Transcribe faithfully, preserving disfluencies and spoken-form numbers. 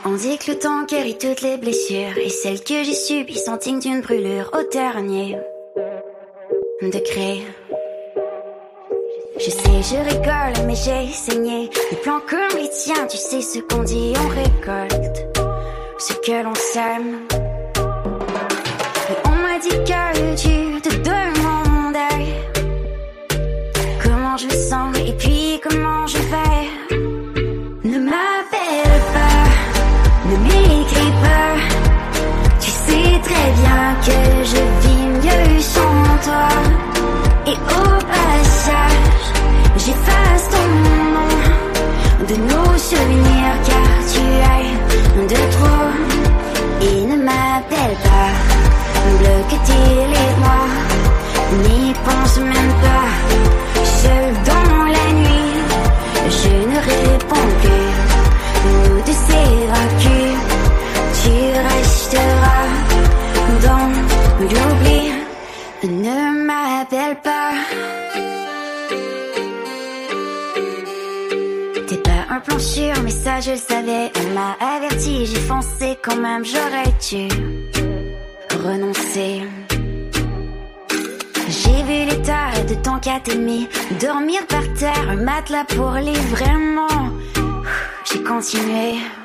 On dit que le temps guérit toutes les blessures, et celles que j'ai subies sont dignes d'une brûlure au dernier degré. Je sais, je rigole, mais j'ai saigné des plans comme les tiens. Tu sais ce qu'on dit, on récolte ce que l'on sème. Et on m'a dit que tu te demandais comment je sens et puis comment je vais. Ne m'appelle pas, ne m'écris pas. Tu sais très bien que je vis mieux sans toi. Et au passage, j'efface ton nom de nos souvenirs, car tu es de trop. Et ne m'appelle pas, bloque tes les moi, n'y pense même pas. Seul dans la nuit, je ne réponds plus. Nous deux s'évacuent, tu resteras dans l'oubli. Ne m'appelle pas. T'es pas un plan sûr, mais ça je le savais. Elle m'a averti, j'ai foncé quand même. J'aurais dû renoncer. J'ai vu l'état de ton catémie, dormir par terre, un matelas pour les vraiment. J'ai continué.